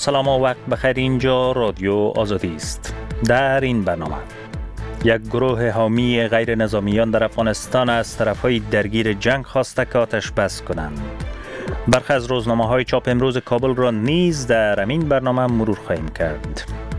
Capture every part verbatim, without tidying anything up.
سلام و وقت بخیر. اینجا رادیو آزادی است. در این برنامه یک گروه حامی غیر نظامیان در افغانستان از طرفهای درگیر جنگ خواسته که آتش بس کنند. برخی از روزنامه‌های چاپ امروز کابل را نیز در همین برنامه مرور خواهیم کرد.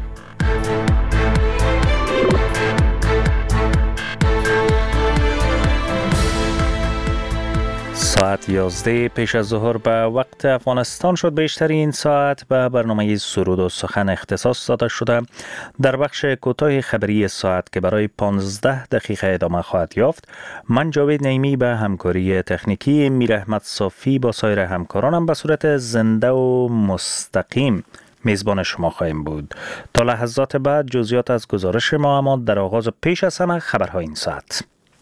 ساعت یازده پیش از ظهر به وقت افغانستان شد. بیشترین ساعت به برنامه سرود و سخن اختصاص داده شده. در بخش کوتاه خبری ساعت که برای پانزده دقیقه ادامه خواهد یافت، من جاوید نعیمی به همکاری تکنیکی میر احمد صافی با سایر همکارانم به صورت زنده و مستقیم میزبان شما خواهیم بود. تا لحظات بعد جزئیات از گزارش ما، اما در آغاز پیش از همه خبرهای این ساعت.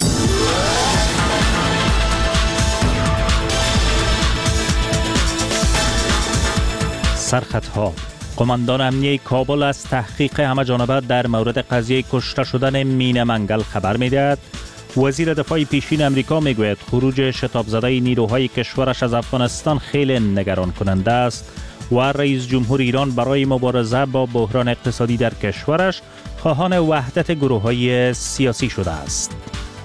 سرخطها: قماندان امنیه کابل از تحقیق همه‌جانبه در مورد قضیه کشته شدن مینا منگل خبر می‌دهد. وزیر دفاع پیشین امریکا میگوید خروج شتاب زده نیروهای کشورش از افغانستان خیلی نگران کننده است و رئیس جمهور ایران برای مبارزه با بحران اقتصادی در کشورش خواهان وحدت گروه‌های سیاسی شده است.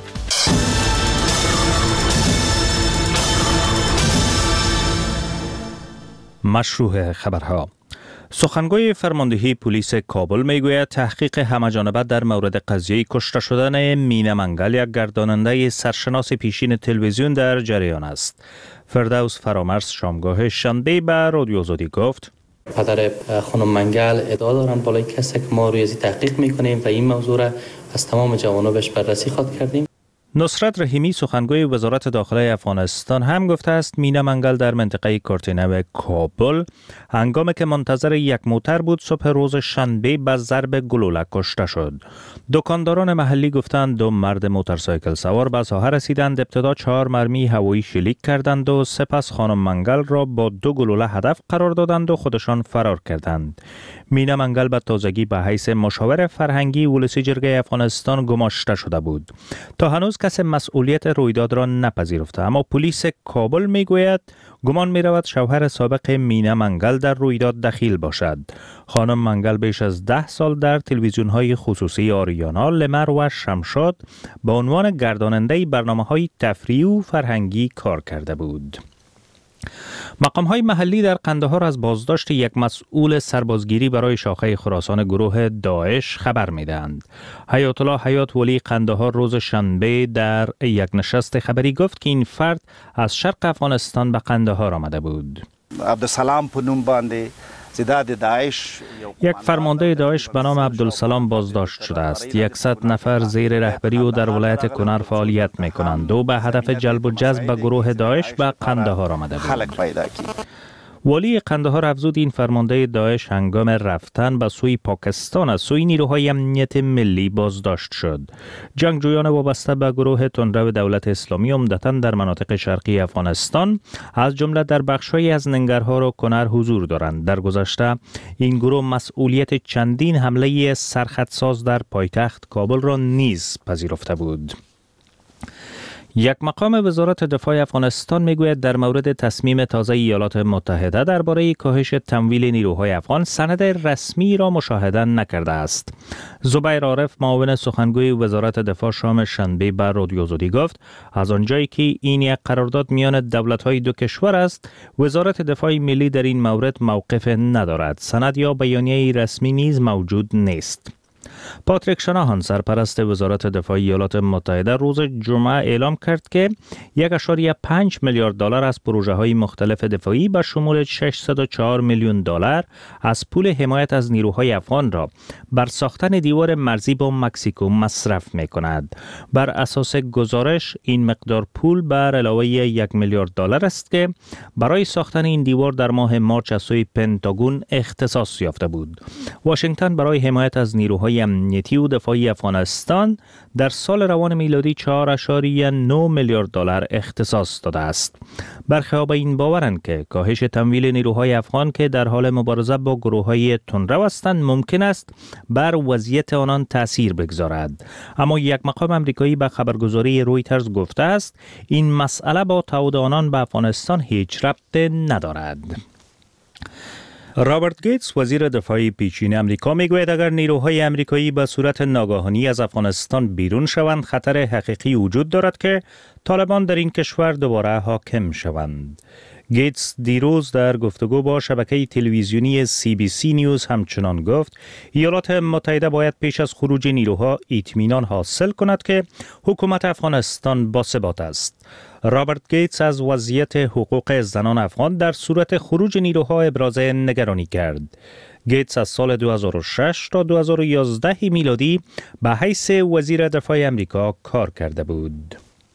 مشروع خبرها: سخنگوی فرماندهی پلیس کابل میگوید تحقیق همه‌جانبه در مورد قضیه کشته شدن مینا منگل، یک گرداننده سرشناس پیشین تلویزیون، در جریان است. فردوس فرامرز شامگاه شنبه به رادیو آزادی گفت: پدر خانم منگل ادعا دارند بالای کسی که ما روی تحقیق میکنیم و این موضوع را از تمام جوانبش بررسی خواهد کردیم. نصرت رحیمی سخنگوی وزارت داخله افغانستان هم گفته است مینا منگل در منطقه کارتینو کابل هنگامی که منتظر یک موتر بود صبح روز شنبه به ضرب گلوله کشته شد. دکانداران محلی گفتند دو مرد موتورسایکل سوار به ساحه رسیدند، ابتدا چهار مرمی هوایی شلیک کردند و سپس خانم منگل را با دو گلوله هدف قرار دادند و خودشان فرار کردند. مینا منگل به تازگی به حیث مشاور فرهنگی ولسی جرگه افغانستان گماشته شده بود. تا هنوز کسی مسئولیت رویداد را نپذیرفته، اما پلیس کابل میگوید گمان میرود شوهر سابق مینا منگل در رویداد دخیل باشد. خانم منگل بیش از ده سال در تلویزیون‌های خصوصی آریانا، لمر و شمشاد به عنوان گرداننده برنامه‌های تفریحی و فرهنگی کار کرده بود. مقام‌های محلی در قندهار از بازداشت یک مسئول سربازگیری برای شاخه خراسان گروه داعش خبر می‌دهند. حیات الله حیات ولی قندهار روز شنبه در یک نشست خبری گفت که این فرد از شرق افغانستان به قندهار آمده بود. عبدالسلام پنوم بانده داعش یک فرمانده داعش به نام عبدالسلام بازداشت شده است. یکصد نفر زیر رهبری او در ولایت کنر فعالیت می‌کنند و به هدف جلب و جذب به گروه داعش به قندهار آمده بود. والی قندهار افزود این فرمانده داعش هنگام رفتن به سوی پاکستان از سوی نیروهای امنیت ملی بازداشت شد. جنگجویان وابسته به گروه تندرو دولت اسلامی عمدتاً در مناطق شرقی افغانستان از جمله در بخش‌هایی از ننگرهار و کنر حضور دارند. در گذشته این گروه مسئولیت چندین حمله سرخطساز در پایتخت کابل را نیز پذیرفته بود. یک مقام وزارت دفاع افغانستان میگوید در مورد تصمیم تازه ایالات متحده درباره کاهش تمویل نیروهای افغان سند رسمی را مشاهده نکرده است. زبیر عارف معاون سخنگوی وزارت دفاع شام شنبه به رادیو آزادی گفت از آنجایی که این یک قرارداد میان دولت‌های دو کشور است، وزارت دفاع ملی در این مورد موقف ندارد. سند یا بیانیه رسمی نیز موجود نیست. پاتریک شناهان سرپرست وزارت دفاع ایالات متحده روز جمعه اعلام کرد که یک ممیز پنج میلیارد دلار از پروژه‌های مختلف دفاعی به شمول ششصد و چهار میلیون دلار از پول حمایت از نیروهای افغان را بر ساختن دیوار مرزی با مکزیکو مصرف می‌کند. بر اساس گزارش این مقدار پول بر علاوه یک میلیارد دلار است که برای ساختن این دیوار در ماه مارس از سوی پنتاگون اختصاص یافته بود. واشنگتن برای حمایت از نیروهای امنیتی و دفاعی افغانستان در سال روان میلادی چهار ممیز نه میلیارد دلار اختصاص داده است. برخی به این باورند که کاهش تمویل نیروهای افغان که در حال مبارزه با گروه‌های تندرو هستند ممکن است بر وضعیت آنان تأثیر بگذارد. اما یک مقام آمریکایی به خبرگزاری رویترز گفته است این مسئله با تعهد آنان به افغانستان هیچ ربطی ندارد. رابرت گیتس وزیر دفاع پیشین امریکا میگوید اگر نیروهای امریکایی به صورت ناگهانی از افغانستان بیرون شوند خطر حقیقی وجود دارد که طالبان در این کشور دوباره حاکم شوند. گیتس دیروز در گفتگو با شبکه تلویزیونی سی بی سی نیوز همچنان گفت ایالات متحده باید پیش از خروج نیروها اطمینان حاصل کند که حکومت افغانستان باثبات است. رابرت گیتس از وضعیت حقوق زنان افغان در صورت خروج نیروها ابراز نگرانی کرد. گیتس از سال دو هزار و شش تا دو هزار و یازده میلادی به حیث وزیر دفاع امریکا کار کرده بود.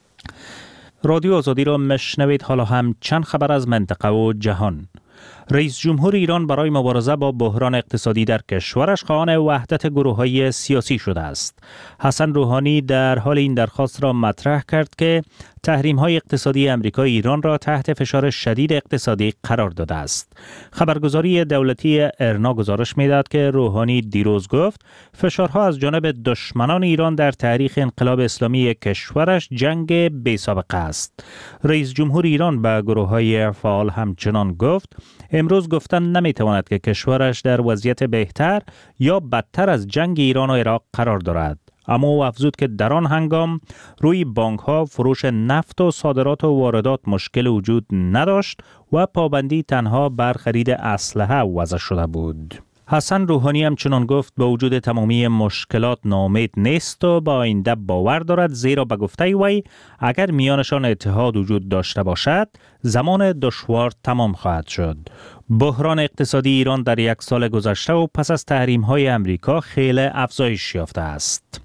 رادیو آزادی را مشنوید. حالا هم چند خبر از منطقه و جهان. رئیس جمهور ایران برای مبارزه با بحران اقتصادی در کشورش خواهان وحدت گروه‌های سیاسی شده است. حسن روحانی در حال این درخواست را مطرح کرد که تحریم‌های اقتصادی آمریکا ایران را تحت فشار شدید اقتصادی قرار داده است. خبرگزاری دولتی ارنا گزارش می‌دهد که روحانی دیروز گفت فشارها از جانب دشمنان ایران در تاریخ انقلاب اسلامی کشورش جنگ بی‌سابقه است. رئیس جمهور ایران به گروه‌های فعال همچنان گفت امروز گفتن نمی‌تواند که کشورش در وضعیت بهتر یا بدتر از جنگ ایران و عراق قرار دارد. اما او افزود که در آن هنگام روی بانک‌ها فروش نفت و صادرات و واردات مشکل وجود نداشت و پابندی تنها بر خرید اسلحه وضع شده بود. حسن روحانی همچنان گفت با وجود تمامی مشکلات ناامید نیست و با آینده باور دارد، زیرا به گفته وی اگر میانشان اتحاد وجود داشته باشد زمان دشوار تمام خواهد شد. بحران اقتصادی ایران در یک سال گذشته و پس از تحریم‌های امریکا خیلی افزایش یافته است.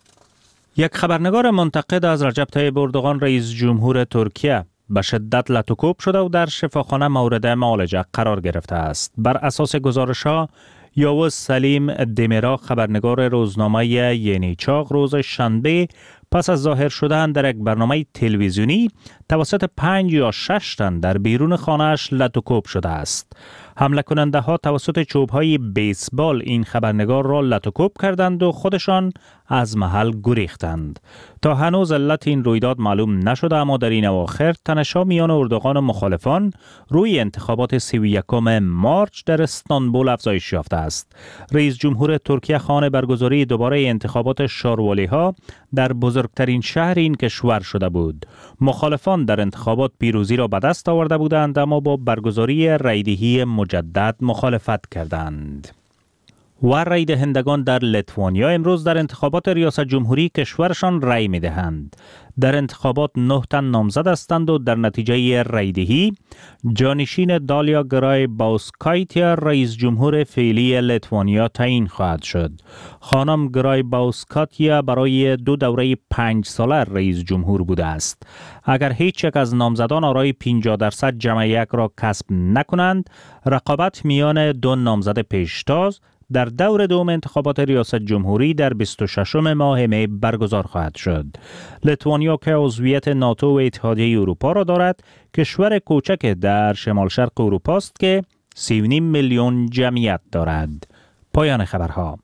یک خبرنگار منتقد از رجب طیب اردوغان رئیس جمهور ترکیه به شدت لطوکوب شده و در شفاخانه مورد معالجه قرار گرفته است. بر اساس گزارش‌ها یاوز سلیم دمیرا خبرنگار روزنامه یعنی چاق روز شنبه پس از ظاهر شدن در یک برنامه تلویزیونی توسط پنج یا شش تن در بیرون خانه‌اش لطوکوب شده است. حمله کننده ها توسط چوب‌های بیسبال این خبرنگار را لطوکوب کردند و خودشان از محل گریختند. تا هنوز علت این رویداد معلوم نشده، اما در این اواخر تنش‌ها میان اردوغان و مخالفان روی انتخابات سی و یکم مارچ در استانبول افزایش یافته است. رئیس جمهور ترکیه خواهان برگزاری دوباره انتخابات شاروالی‌ها در بزرگترین شهر این کشور شده بود. مخالفان در انتخابات پیروزی را به دست آورده بودند، اما با برگزاری رایدهی مجدد مخالفت کردند. و رای دهندگان در لیتوانیا امروز در انتخابات ریاست جمهوری کشورشان رای می دهند. در انتخابات نه تن نامزد هستند و در نتیجه رایدهی جانشین دالیا گرای باوسکایتیا رئیس جمهور فعلی لیتوانیا تعیین خواهد شد. خانم گرای باوسکایتیا برای دو دوره پنج ساله رئیس جمهور بوده است. اگر هیچ یک از نامزدان آرای پنجاه درصد جمع یک را کسب نکنند، رقابت میان دو نامزد پیشتاز در دور دوم انتخابات ریاست جمهوری در بیست و ششم ماه می برگزار خواهد شد. لیتوانیا که عضویت ناتو و اتحادیه اروپا را دارد، کشور کوچک در شمال شرق اروپا است که سی و نیم میلیون جمعیت دارد. پایان خبرها.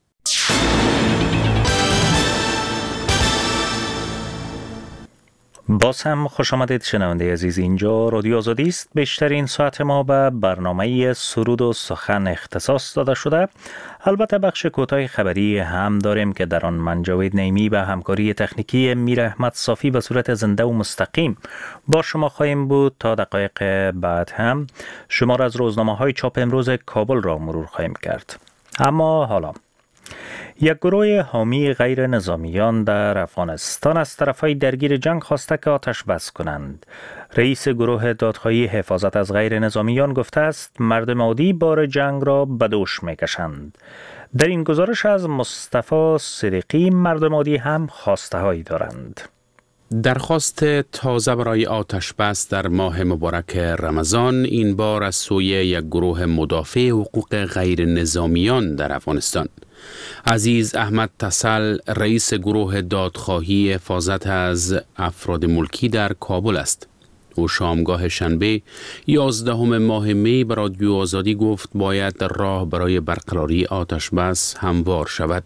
باز هم خوش آمدید شنونده عزیز، اینجا رادیو آزادی است. بیشترین ساعت ما به برنامه سرود و سخن اختصاص داده شده. البته بخش کوتاه خبری هم داریم که در آن من جاوید نعیمی به همکاری تکنیکی میر احمد صافی به صورت زنده و مستقیم با شما خواهیم بود. تا دقایق بعد هم شمار از روزنامه های چاپ امروز کابل را مرور خواهیم کرد. اما حالا یک گروه حامی غیر نظامیان در افغانستان از طرفهای درگیر جنگ خواسته که آتش بس کنند. رئیس گروه دادخواهی حفاظت از غیر نظامیان گفته است مردم عادی بار جنگ را به دوش میکشند. در این گزارش از مصطفی صدیقی مردم عادی هم خواسته هایی دارند. درخواست تازه برای آتش بس در ماه مبارک رمضان این بار از سوی یک گروه مدافع حقوق غیر نظامیان در افغانستان. عزیز احمد تسل رئیس گروه دادخواهی حفاظت از افراد ملکی در کابل است. او شامگاه شنبه یازدهم ماه می به رادیو آزادی گفت باید راه برای برقراری آتش بس هموار شود.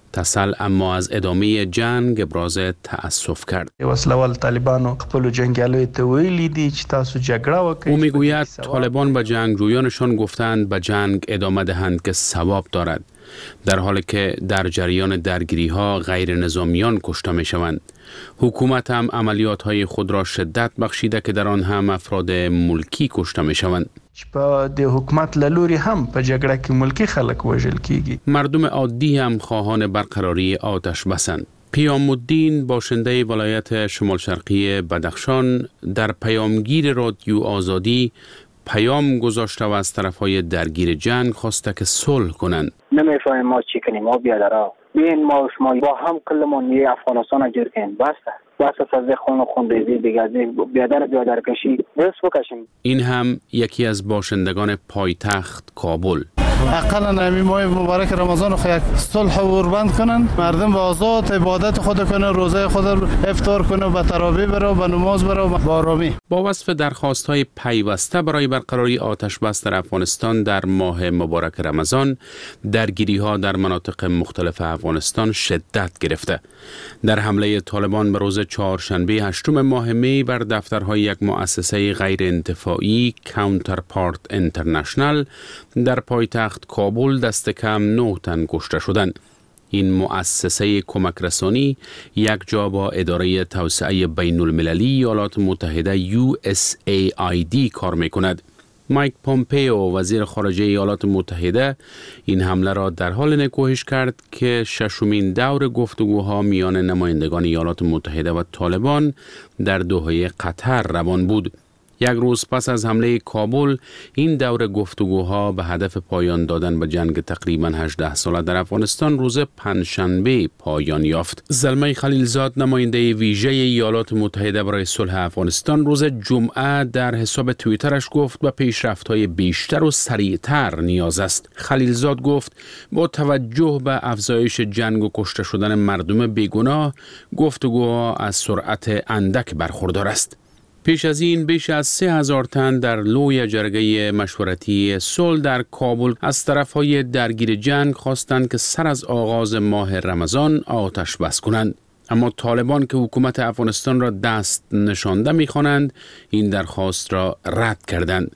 تسل اما از ادامه جنگ ابراز تأسف کرد. وسلوال طالبانو خپل جنگیالو ته ویلي دي چې تاسو جګړه وکړئ. او میگوید طالبان به جنگجویانشان گفتند به جنگ ادامه دهند که ثواب دارد، در حالی که در جریان درگیری ها غیر نظامیان کشته می شوند. حکومت هم عملیات های خود را شدت بخشیده که در آن هم افراد ملکی کشته می شوند. په د حکومت لوري هم په جګړه کې ملکی خلک وژل کیږي. مردم عادی هم خواهان برقراری آتش بسند. پیام الدین باشنده ولایت شمال شرقی بدخشان در پیامگیر رادیو آزادی پیام گذاشته و از طرفهای درگیر جنگ خواسته که صلح کنند. نمیفهمیم ما چی کنیم، ما بیادرها بین ما شما با هم کلمون یه افغانستان رو جور کنیم. بسته بسته سازه خون و خون ریزی دیگه از بیادر بیادر کشی درست بکشیم. این هم یکی از باشندگان پایتخت کابل. اقلا نمی ماه مبارک رمضان خو یک صلح و قربان کنن، مردم به آزاد عبادت خود کنه، روزه خود افطار کنه، به تراویح بره، به نماز بره، با آرامی. با وصف درخواست‌های پیوسته برای برقراری آتش بس در افغانستان در ماه مبارک رمضان، درگیری‌ها در مناطق مختلف افغانستان شدت گرفته. در حمله طالبان به روز چهارشنبه هشتم ماه می بر دفترهای یک مؤسسه غیر انتفاعی کانترپارت اینترنشنال در پایتخت کابل دست کم نه تن کشته شدند. این مؤسسه کمک رسانی یک جا با اداره توسعه بین المللی ایالات متحده یو اس ای آی دی کار می کند. مایک پومپیو وزیر خارجه ایالات متحده این حمله را در حال نکوهش کرد که ششمین دور گفتگوها میان نمایندگان ایالات متحده و طالبان در دوحه قطر روان بود. یک روز پس از حمله کابل این دور گفتگوها به هدف پایان دادن به جنگ تقریباً هجده ساله در افغانستان روز پنجشنبه پایان یافت. زلمه خلیلزاد نماینده ویژه ایالات متحده برای صلح افغانستان روز جمعه در حساب توییترش گفت به پیشرفت‌های بیشتر و سریعتر نیاز است. خلیلزاد گفت با توجه به افزایش جنگ و کشته شدن مردم بیگناه گفتگوها از سرعت اندک برخوردار است. پیش از این بیش از سه هزار تن در لوی جرگه مشورتی صلح در کابل از طرفهای درگیر جنگ خواستند که سر از آغاز ماه رمضان آتش بس کنند. اما طالبان که حکومت افغانستان را دست نشانده می‌خوانند این درخواست را رد کردند.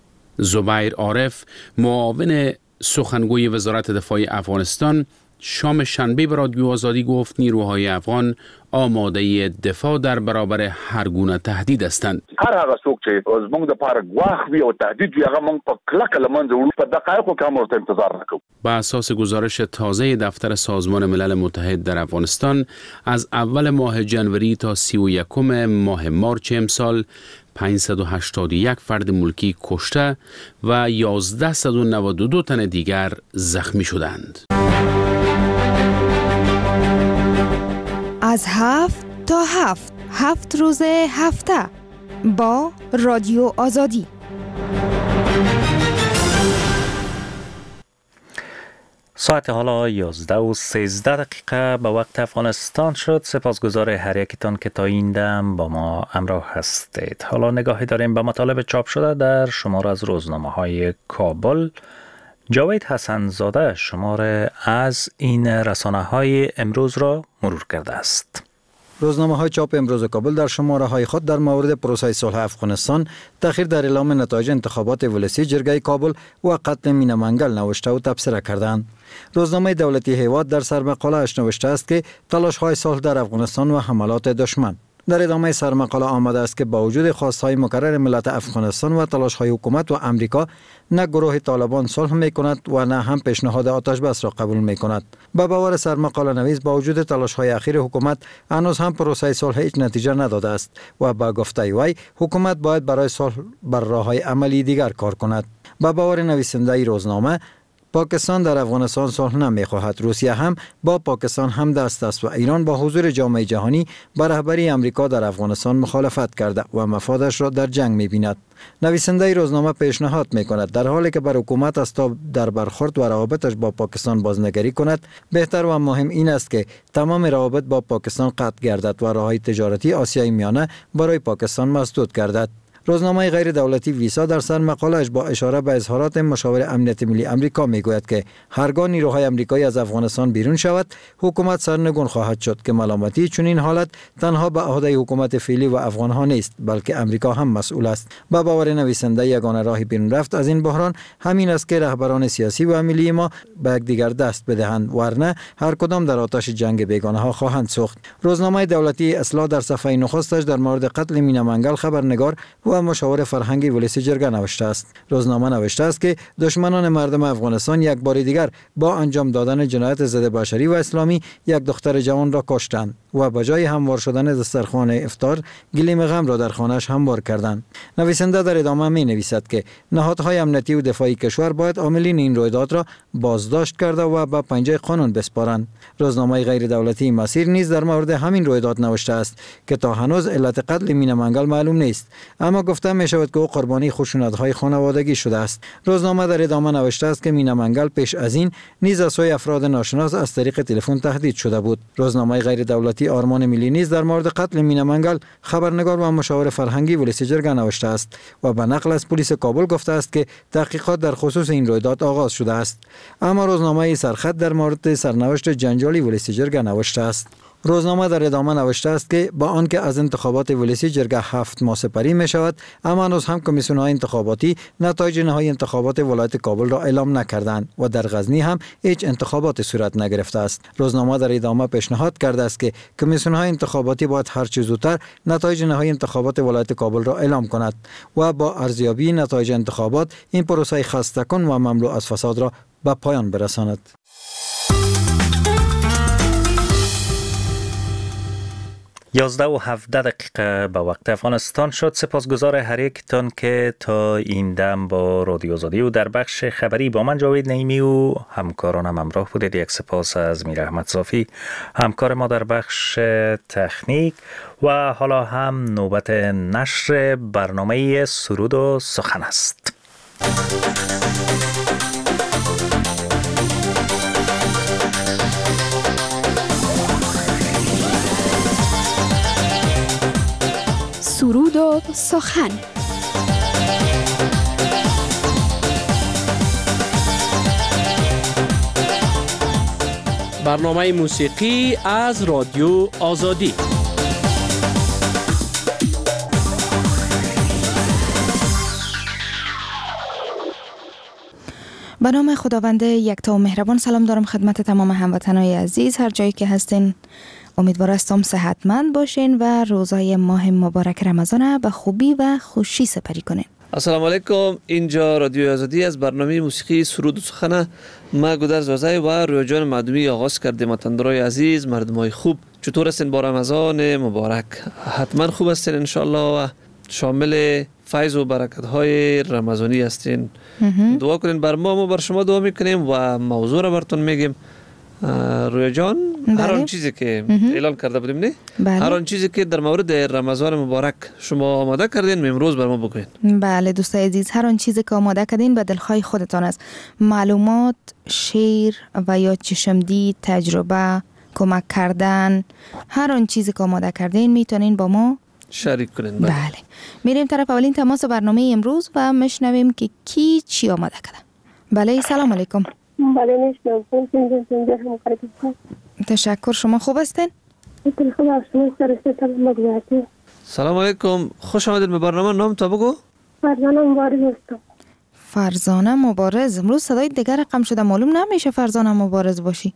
زبیر عارف معاون سخنگوی وزارت دفاع افغانستان شام شنبه به رادیو آزادی گفت نیروهای افغان آماده دفاع در برابر هر گونه تهدید هستند. هر هغه څوک چې زموږ د پاره ګواښ وي او تهدید وي هغه موږ په کلکه له منځه وړو، په دقایقو کې هم ورته انتظار نه کوو. بر اساس گزارش تازه دفتر سازمان ملل متحد در افغانستان از اول ماه جنوری تا سی و یکم ماه مارچ امسال پانصد و هشتاد و یک فرد ملکی کشته و یازده و نود و دو تن دیگر زخمی شدند. از هفت تا هفت هفت روز هفته با رادیو آزادی. ساعت حالا یازده و سیزده دقیقه به وقت افغانستان شد. سپاسگزار هر یکتان که تا این دم با ما همراه هستید. حالا نگاهی داریم به مطالب چاپ شده در شماره از روزنامه های کابل. جاوید حسنزاده شماره از این رسانه های امروز را مرور کرده است. روزنامه های چاپ امروز کابل در شماره های خود در مورد پروسه صلح افغانستان، تأخیر در اعلام نتایج انتخابات ولسی جرگه کابل و قتل مینا منگل نوشته و تبصره کردند. روزنامه دولتی هیواد در سرمقاله اش نوشته است که تلاش های صلح در افغانستان و حملات دشمن. در ادامه سرمقاله آمده است که با وجود خواستهای مکرر ملت افغانستان و تلاش‌های حکومت و امریکا، نه گروه طالبان صلح می‌کند و نه هم پیشنهاد آتش بس را قبول می‌کند. با باور سرمقاله نویس با وجود تلاش‌های اخیر حکومت هنوز هم پروسه صلح هیچ نتیجه نداده است و با گفته وی حکومت باید برای صلح بر راه‌های عملی دیگر کار کند. با باور نویسنده روزنامه پاکستان در افغانستان صلح نمی‌خواهد. روسیه هم با پاکستان هم دست است و ایران با حضور جامعه جهانی با رهبری امریکا در افغانستان مخالفت کرده و مفادش را در جنگ می‌بیند. نویسنده روزنامه پیشنهاد می‌کند در حالی که بر حکومت است تا در برخورد و روابطش با پاکستان بازنگری کند، بهتر و مهم این است که تمام روابط با پاکستان قطع گردد و راه‌های تجارتی آسیای میانه برای پاکستان مسدود گردد. روزنامه غیر دولتی ویسا در سر مقالش با اشاره به اظهارات مشاور امنیت ملی امریکا میگوید که هرگاه نیروهای امریکایی از افغانستان بیرون شود، حکومت سرنگون خواهد شد که ملامتی چنین حالت تنها به عهده حکومت فعلی و افغانها نیست، بلکه امریکا هم مسئول است. با باور نویسنده یگانه راه بیرون رفت از این بحران همین است که رهبران سیاسی و ملی ما به یکدیگر دست بدهند، ورنه هر کدام در آتش جنگ بیگانه ها خواهند سوخت. روزنامه دولتی اصلاح در صفحه نخستش در مورد قتل مینا منگل خبرنگار و مشاور فرهنگی ولسی جرگه نوشته است. روزنامه نوشته است که دشمنان مردم افغانستان یک بار دیگر با انجام دادن جنایت ضد بشری و اسلامی یک دختر جوان را کشتند و به جای هموار شدن دسترخوان افطار گلیم غم را در خانه‌اش هموار کردند. نویسنده در ادامه می نویسد که نهادهای امنیتی و دفاعی کشور باید عاملین این رویداد را بازداشت کرده و به پنجه قانون بسپارند. روزنامه غیر دولتی مسیر نیز در مورد همین رویداد نوشته است که تا هنوز علت قتل مینا منگل معلوم نیست، اما گفته می شود که او قربانی خشونت‌های خانوادگی شده است. روزنامه در ادامه نوشته است که مینا منگل پیش از این نیز از سوی افراد ناشناس از طریق تلفن تهدید شده بود. روزنامه غیر دولتی آرمان ملی نیز در مورد قتل مینا منگل خبرنگار و مشاور فرهنگی ولسی جرگه نوشته است و به نقل از پلیس کابل گفته است که تحقیقات در خصوص این رویداد آغاز شده است. اما روزنامه سرخط در مورد سرنوشت جنجالی ولسی جرگه نوشته است. روزنامه در ادامه نوشته است که با آنکه از انتخابات ولسی جرگه هفت ماه سپری می شود، اما هنوز هم کمیسیون‌های انتخاباتی نتایج نهایی انتخابات ولایت کابل را اعلام نکردند و در غزنی هم هیچ انتخابات صورت نگرفته است. روزنامه در ادامه پیشنهاد کرده است که کمیسیون‌های انتخاباتی باید هر چه زودتر نتایج نهایی انتخابات ولایت کابل را اعلام کند و با ارزیابی نتایج انتخابات این پروسه خسته‌کن و مملو از فساد را به پایان برساند. یازده و هفده دقیقه به وقت افغانستان شد. سپاسگزار هر یکتان که تا این دم با رادیو آزادی و در بخش خبری با من جاوید نعیمی و همکارانم همراه بودید. یک سپاس از میر احمد صافی همکار ما در بخش تکنیک و حالا هم نوبت نشر برنامه سرود و سخن است. سرود و سخن. برنامه موسیقی از رادیو آزادی. به نام خداوند یکتا و مهربان سلام دارم خدمت تمام هموطنان عزیز هر جایی که هستین. امیدوار هستم صحتمند باشین و روزای ماه مبارک رمضان به خوبی و خوشی سپری کنین. السلام علیکم، اینجا رادیو آزادی از برنامه موسیقی سرود و سخن. ما گودرز وزای و رویا جان معدومی آغاز کردیم. وطندارای عزیز، مردمای خوب، چطور هستین با رمضان مبارک؟ حتما خوب هستین انشالله و شامل فیض و برکت های رمضانی هستین. دعا کنین بر ما، ما بر شما دعا میکنیم و موضوع را براتون میگیم. رویا جان، بله. هر آن چیزی که اعلان کرده بودیم نه؟ بله. هر آن چیزی که در مورد رمضان مبارک شما آماده کردین امروز بر ما بگوین. بله دوستای عزیز، هر آن چیزی که آماده کردین به دلخواه خودتان است. معلومات، شعر و یا چشمدید، تجربه، کمک کردن، هر آن چیزی که آماده کردین میتونین با ما شریک کنین. بله, بله. میریم طرف اولین تماس برنامه امروز و میشنویم که کی چی آماده کرده. بله سلام علیکم. بله میشنم. تشکر. شما خوب هستین؟ سلام علیکم، خوش آمدید به برنامه. نام تا بگو. فرزانه مبارز هستم. فرزانه مبارز. امروز صدای دیگر رقم شده، معلوم نمیشه فرزانه مبارز باشی.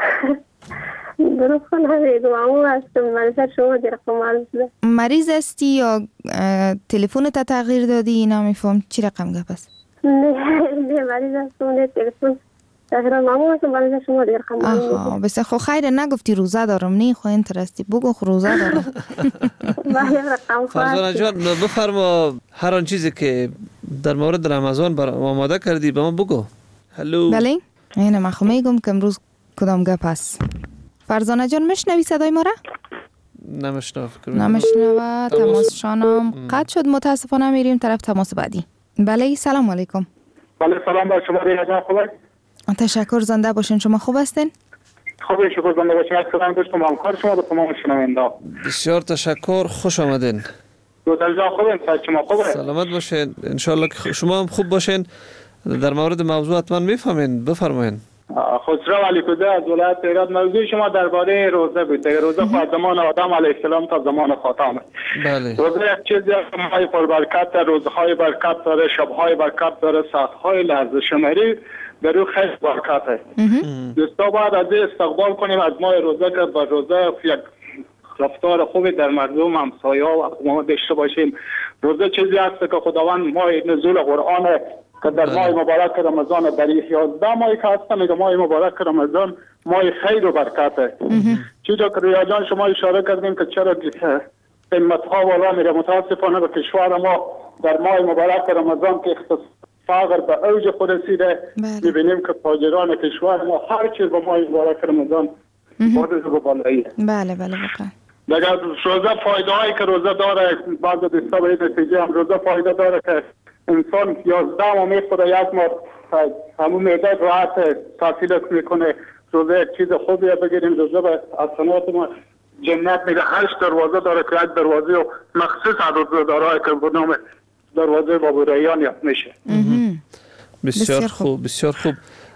درست کنم دوامو هستم. مریض شما دی رقم معلوم شده. مریض هستی یا تلفن تا تغییر دادی؟ نمیفهم چی رقم گپ است. نه نه مریض هستم. نه تلفن تغییر مامو هستم. مریض شما دی رقم معلوم شده. آها بس خو خیر نگفتی روزه دارم. نه خو انترستی بگو روزه دارم. بله رقم فرزانه جان بفرما هر آن چیزی که در مورد رمضان بر آماده کردی به ما بگو. هلو. بله اینه من خو میگم که امروز کدام گپ است. فرزانه جان میشنوی صدای ما را؟ نمیشنوه. نمیشنوه. تماس شانم قطع شد. متاسفانه میریم طرف تماس بعدی. بله سلام علیکم. بله سلام بر شما. دیگه جان خوبه؟ تشکر. زنده باشین. شما خوب هستین؟ خوبه شکر. زنده باشین. سلام دوستان همکار شما و تمام شنوندا. بسیار تشکر. خوش آمدین. روزل جان خوبین؟ شما خوبه؟ سلامت باشین انشالله که شما هم خوب باشین. در مورد موضوع حتما میفهمین، بفرمایین. خسرو علیکوزه از ولایت هرات. موضوع شما درباره روزه بود. روزه خود زمان آدم علیه السلام تا زمان خاتم. بله. روزه یک چیزی است که ماه پربرکت، روزهای برکت داره، شبهای برکت داره، ساعتهای لحظه شماری در او خیلی برکت است. دوستا باید از استقبال کنیم از ماه روزه که با روزه یک رفتار خوبی در مردم همسایه و اقوام داشته باشیم. روزه چیزی است که خداوند ماه نزول قرآن که در ماه مبارک رمضان در یازده ماهی که هستم میگه ماه مبارک رمضان ماه خیر و برکت است. چیزا که رویا جان شما اشاره کردیم که چرا قیمت ها بالا میره، متاسفانه به کشور ما در ماه مبارک رمضان که فقر به اوج خود رسیده میبینیم که تاجران کشور ما هر چیز به ماه مبارک رمضان بودش به بالاییه. بله بله واقعا. دیگر روزه فایده هایی که روزه داره، بعض دوستا به این نتیجه هم روزه فایده داره که انسان یازده ماه میخوره، یک ماه همون معده راحت تحصیلت میکنه. روزه یک چیز خوبیه بگیریم. روزه به حسنات ما جنت میده. هشت دروازه داره که یک دروازه و مخصوص از روزه داره که به نام دروازه بابو ریان یاد میشه. بسیار خوب بسیار خوب.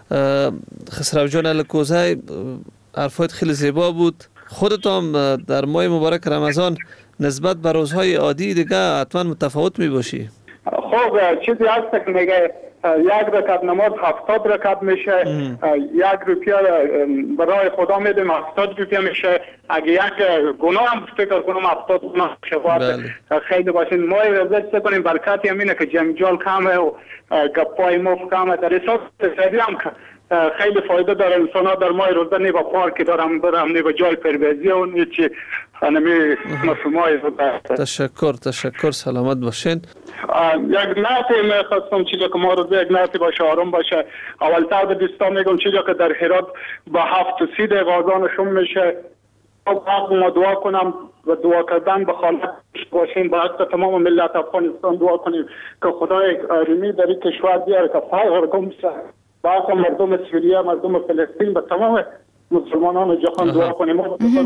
خسرو جان الکوزه حرفات خیلی زیبا بود. خودت هم در ماه مبارک رمضان نسبت به روزهای عادی دیگه حتما متفاوت می باشی. خب چیزی هست که میگه یک رکعت نماز هفتاد رکعت میشه، یک روپیه برای خدا میدیم هفتاد روپیه میشه. اگه یک گناه هم فکر کنم هفتاد گناه میشه. خیلی باشین ما رضایت کنیم. برکتی همینه که جنجال کمه و گپای مفت کمه. در حساب سری هم خیلی فایده داره. انسان ها در ماه روزه نی با پارکی دارم برم، نی با جای پرویزی و نی چی خانمی مفهومای روزه. تشکر تشکر سلامت باشین. یک نعتی میخواستم چیزا که ما روزه یک نعتی باشه، آرام باشه. اولتر به دوستا میگم چیزا که در هرات با هفت و سی دقیقه آذانشون میشه. ما دعا کنم و دعا کردن به خالق باشیم. با حق تمام ملت افغانستان دعا کنیم که خدای آرامی در این کشور بیاره که فقر گم شه. با مردم سوریه، مردم فلسطین، به تمام مسلمانان جهان دعا کنیم.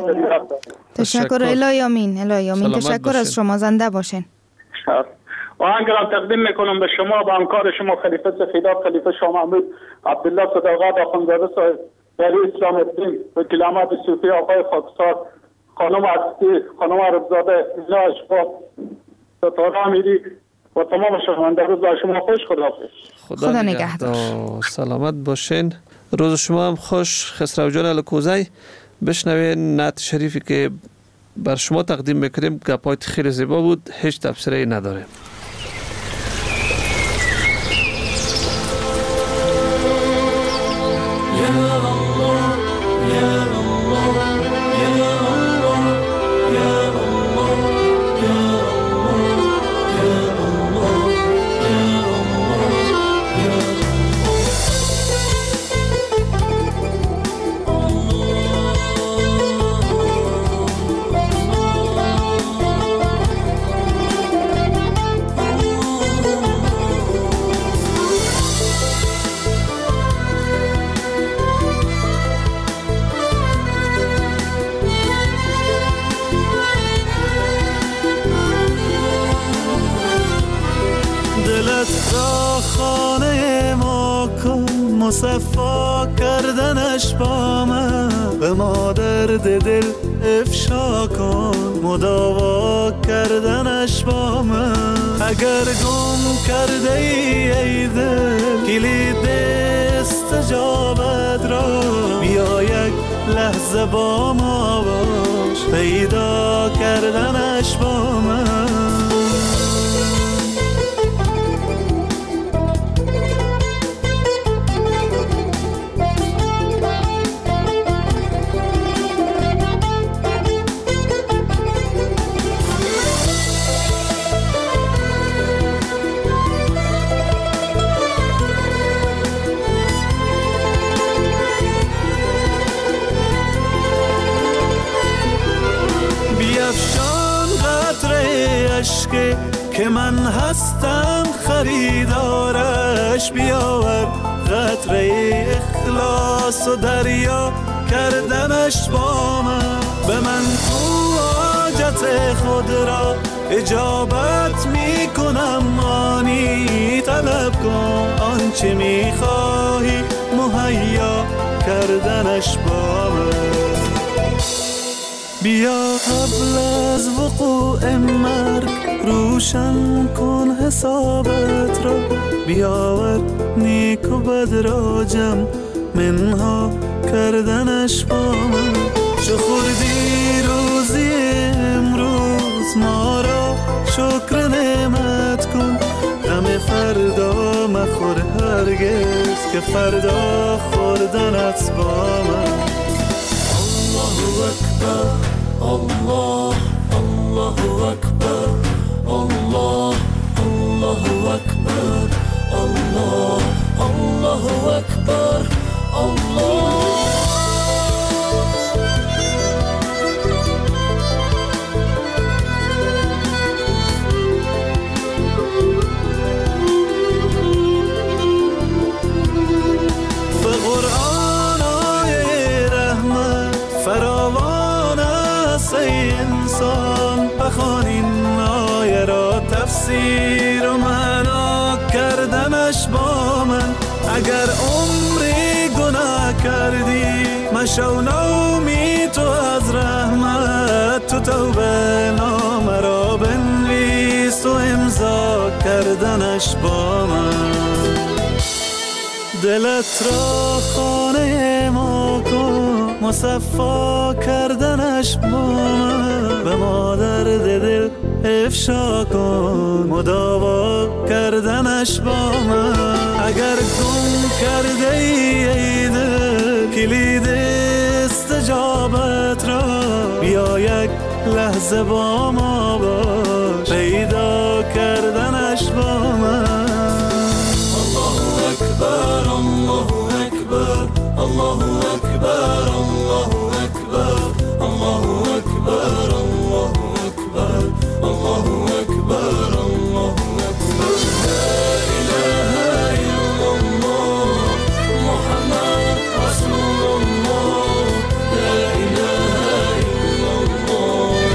تشکر. الهی آمین. الهی آمین. تشکر از شما. زنده باشین. و انگرم تقدیم میکنم به شما با همکار شما خلیفه سفیداب، خلیفه شاه محمود عبدالله صداقت آخوندزاده صاحب، ولی اسلام الدین، وکیل احمد صوفی، آقای خاکسار، خانم عزیزی، خانم عربزاده، اینا اشقا، ستاره امیری و تمام شنونده روز بر شما خوش. خداحافظ. خدا نگهدار. سلامت باشین. روز شما هم خوش. خسرو جان الکوزی، بشنوین نعت شریفی که بر شما تقدیم میکنیم. گپایت خیلی زیبا بود، هیچ تفسیری نداره. مصفا کردنش با من به ما درد دل افشا کن، مداوا کردنش با من. اگر گم کرده ای ای دل کلید استجابت را، بیا یک لحظه با ما باش پیدا کردنش با من. که من هستم خریدارش، بیاور قطره اخلاص و دریا کردنش با من. به من تو حاجت خود را اجابت میکنم مانی طلب کن آنچه میخواهی مهیا کردنش با من. بیا قبل از وقوع مرگ روشن کن حسابت را، بیاور نیک و بد را جمع منها کردنش با من. چو خوردی روزی امروز ما را شکر نعمت کن، غم فردا مخور هرگز که فردا خوردنت با من. الله اکبر الله الله اکبر الله الله اکبر الله الله اکبر الله. به قرآن آیه رحمت فراوان است ای انسان، بخوان این آیه را تفسیر و معنا کردنش با من. اگر عمری گناه کردی مشو نومی تو از رحمت، تو توبه نامه را بنویس و امضا کردنش با من. دلت را خانه ما کن مصفا کردنش با من، به ما درد دل افشا کن مداوا کردنش با من. اگر گم کرده ای ای دل کلید استجابت را، بیا یک لحظه با ما باش پیدا کردنش با من. الله اکبر الله اکبر الله اکبر الله اکبر الله اکبر الله اکبر الله اکبر الله اکبر. لا اله الا الله محمد رسول الله لا اله الا الله.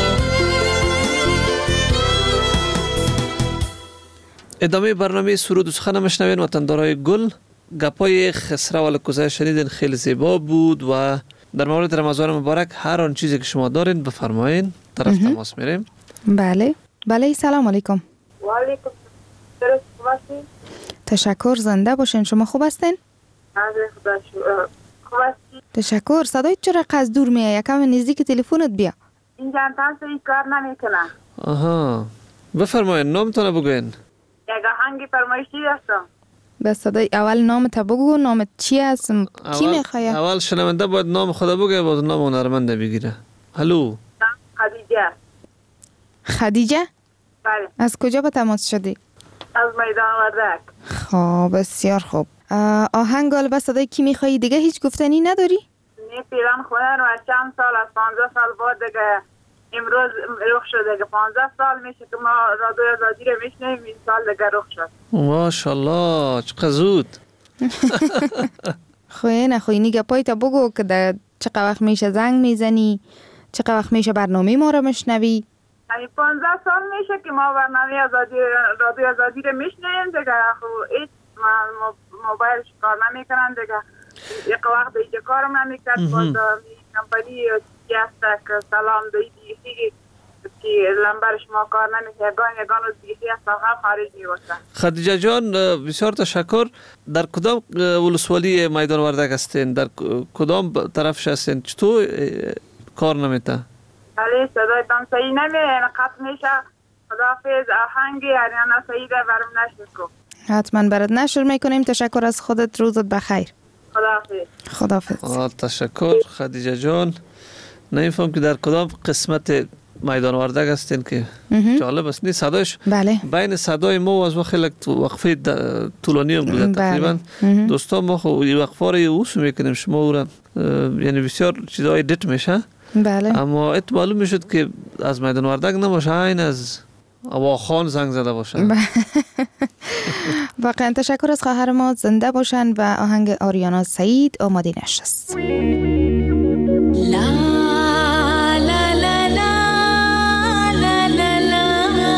ادامه برنامه سرود و سخن مشنوین وطندارای گل. گپای خسرو الکوزه شنیدین، خیلی زیبا بود و در مورد رمضان مبارک هر آن چیزی که شما دارین بفرمایین، طرف تماس میریم. بله بله. سلام علیکم. و علیکم السلام. خوب هستین؟ تشکر، زنده باشین. شما خوب هستین؟ خدا شکر. خوب هستین؟ تشکر. صدای چرا از دور میاد؟ یکم نزدیک تلفنت بیا. اینجا انترنت کار نمیکنه. آها، بفرمایین، نامتون بگوین. یک آهنگ فرمایشی هستم. بس صدای اول نامت بگو، نامت چی است؟ کی میخوای؟ اول شنونده باید نام خدا بگه، باید نام هنرمنده بگیره. الو. خدیجه. خدیجه؟ بله. از کجا به تماس شدی؟ از میدان وردک. خب بسیار خوب. آهنگ البته صدای کی میخوایی؟ دیگه هیچ گفتنی نداری؟ نه پیران خونه و چند سال از پانزده سال بعد دیگه امروز رخ شده که پانزده سال میشه که ما رادیو آزادی رو میشنیم. این سال دیگه رخ شد. ماشاءالله چقدر زود. خوی نه خوی نیگه پای تا بگو که در چقدر وقت میشه زنگ میزنی، چقدر وقت میشه برنامه ما رو مشنوی. یعنی پانزده سال میشه که ما برنامه آزادی رادیو آزادی رو میشنیم دیگه. خب ایت موبایلش کار نمیکنن دیگه. یک وقت ایجا کارم نمیکرد باز کمپانی چی هست که سلام دیدی دیگه که لنبرش ما کار نمیشه. یگان یگان رو دیگه از ساقه خارج میباشن. خدیجه جان بسیار تشکر. در کدام ولسوالی میدان وردک هستین؟ در کدام طرفش هستین؟ چطور کار نمیته؟ بله صدایتان صحیح نمیه، قطع میشه. خداحافظ. آهنگی هریانا صحیح ده برم نشر کن. حتما برات نشر میکنیم. تشکر از خودت. روزت بخیر. خداحافظ. خداحافظ. تشکر خدیجه جان. نمیفهم که در کدام قسمت میدان وردک هستین که جالب است. نیست صدایش بله. بین صدای ما و از خیلی وقفه طولانی هم بوده تقریبا. دوستان ما خب وقفه رو اوس میکنیم شما او را یعنی بسیار چیزای دیت میشه. بله. اما ات معلوم میشد که از میدان وردک نباشه، این از اواخان زنگ زده باشه. واقعا تشکر از خواهر ما. زنده باشن و آهنگ آریانا سعید آماده نشست. لا لا لا لا لا لا لا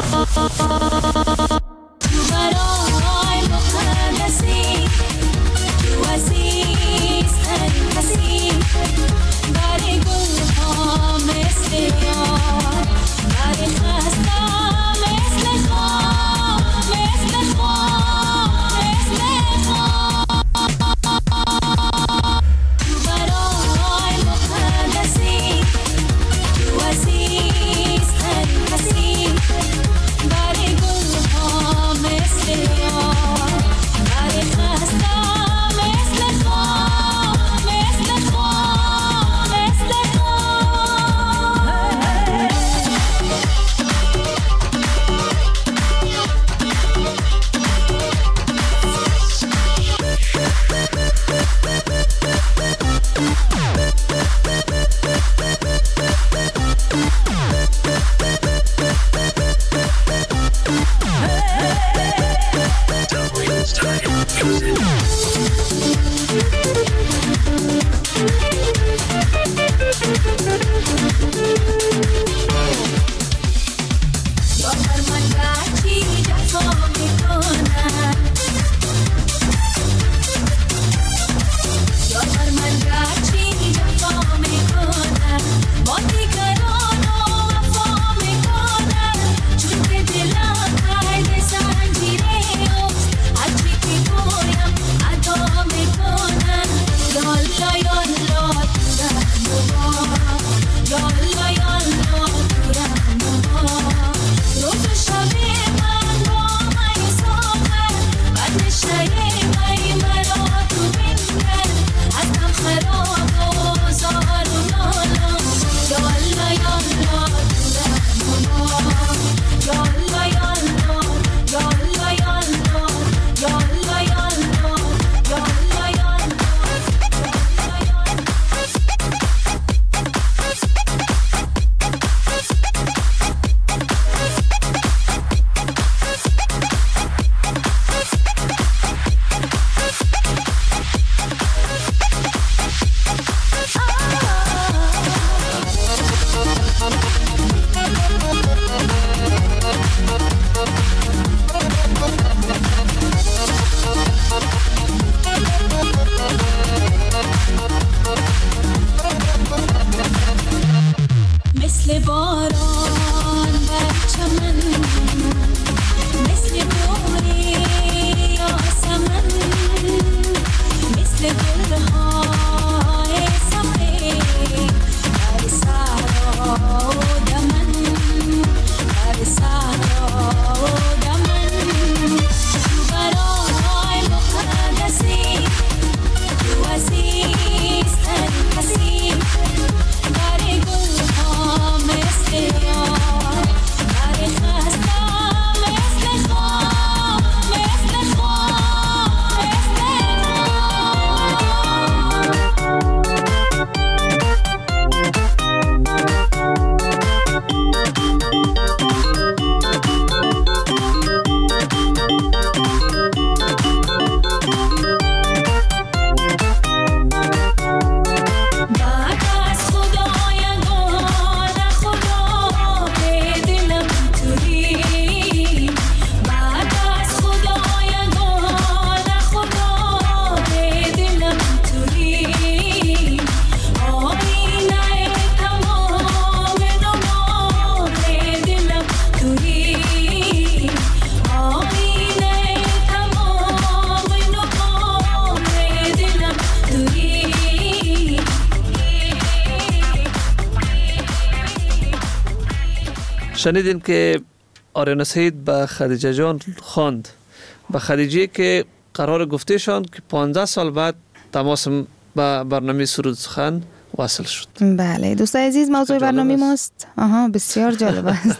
شنیدین که آریانا سعید به خدیجه جان خواند، به خدیجه که قرار گفتهشان که پانزده سال بعد تماس به برنامه سرود سخن وصل شد. بله دوستان عزیز، موضوع برنامه ماست آها بسیار جالب است.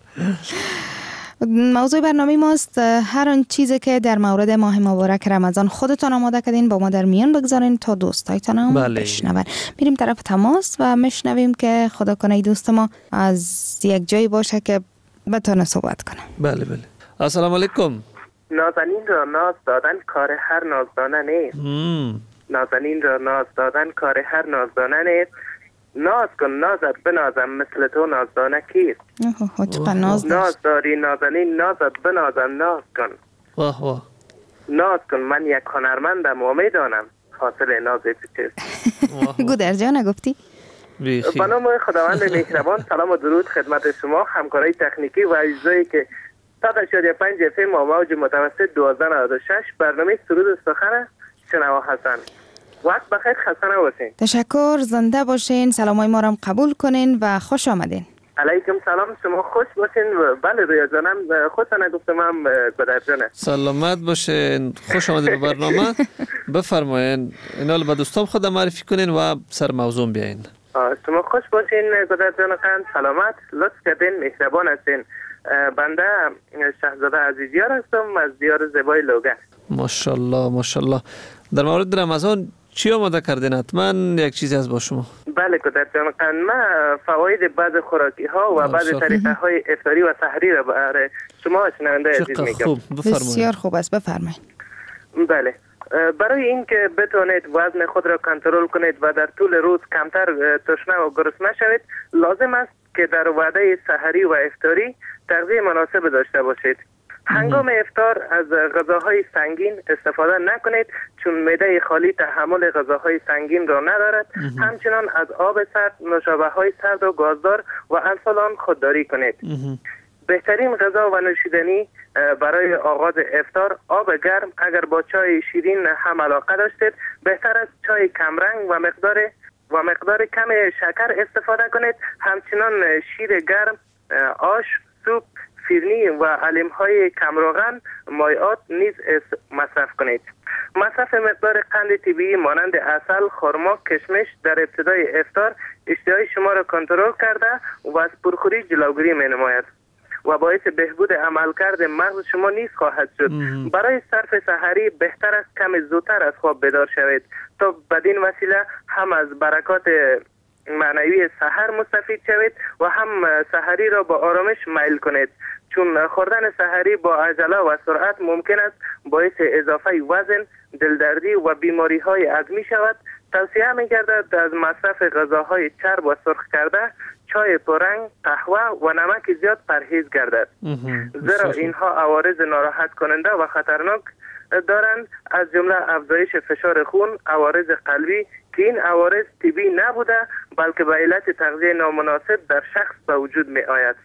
موضوع برنامه ماست هر آن چیزی که در مورد ماه مبارک رمضان خودتان آماده کردین با ما در میان بگذارین تا دوستایتان هم بله. بشنون. میریم طرف تماس و میشنویم که خدا کنه دوست ما از یک جایی باشه که بتونه صحبت کنه. بله بله. السلام علیکم. نازنین را ناز دادن کار هر نازدانه نیست. نازنین را ناز دادن کار هر نازدانه نیست. ناز کن نازت بنازم مثل تو نازدانه کیست. اوه چقدر ناز ناز داری نازنین نازت بنازم ناز کن. واه واه. ناز کن من یک هنرمندم و میدانم حاصل ناز چیست. گودر جان گفتی؟ به نام خداوند مهربان سلام و درود خدمت شما همکارای تکنیکی و اجزایی که صد و هشتاد و پنج اف ام موج متوسط دوازده نود و شش برنامه سرود سخن شنوا هستند. وقت بخیر خسته نباشین. تشکر زنده باشین سلامای ما را قبول کنین و خوش آمدین. علیکم سلام شما خوش باشین و بله رویا جانم خوش نگفتم هم گودر جانه. سلامت باشین خوش آمدین به برنامه. بفرمایین اینا به دوستان خود معرفی کنین و سر موضوع بیاین. شما خوش باشین گودر جان خان سلامت لطف کردین مهربان هستین. بنده شهزاده عزیزیار هستم از دیار زیبای لوگر. ماشاءالله ماشاءالله. در مورد رمضان چی آماده کردین؟ حتما یک چیزی از با شما. بله گودر جان خان ما فواید بعض خوراکی ها و بعض طریقه های افطاری و سحری را برای شما شنونده عزیز میگم. بسیار خوب است بفرمایید. بله برای اینکه بتونید وزن خود را کنترل کنید و در طول روز کمتر تشنه و گرسنه شوید لازم است که در وعده سحری و افطاری تغذیه مناسب داشته باشید. هنگام افطار از غذاهای سنگین استفاده نکنید چون معده خالی تحمل غذاهای سنگین را ندارد. همچنان از آب سرد، نوشابه‌های سرد و گازدار و الکل خودداری کنید. بهترین غذا و نوشیدنی برای آغاز افطار آب گرم اگر با چای شیرین هم علاقه داشتید بهتر است چای کمرنگ و مقدار و مقدار کم شکر استفاده کنید. همچنان شیر گرم، آش، سوپ، فیرنی و علم‌های کم روغن مایعات نیز مصرف کنید. مصرف مقدار قند طبیعی مانند عسل، خرما، کشمش در ابتدای افطار اشتهای شما را کنترل کرده و از پرخوری جلوگیری می‌نماید و باعث بهبود عملکرد مغز شما نیز خواهد شد. برای صرف سحری بهتر است کم زودتر از خواب بیدار شوید تا بدین وسیله هم از برکات معنوی سحر مستفید شوید و هم سحری را با آرامش میل کنید چون خوردن سحری با عجله و سرعت ممکن است باعث اضافه وزن، دلدردی و بیماری های عظمی شود. توصیه می‌گردد از مصرف غذاهای چرب و سرخ کرده، چای پررنگ، قهوه و نمک زیاد پرهیز گردد. زیرا اینها عوارض ناراحت کننده و خطرناک دارند از جمله افزایش فشار خون، عوارض قلبی که این عوارض طبیعی نبوده بلکه به علت تغذیه نامناسب در شخص به وجود می آید.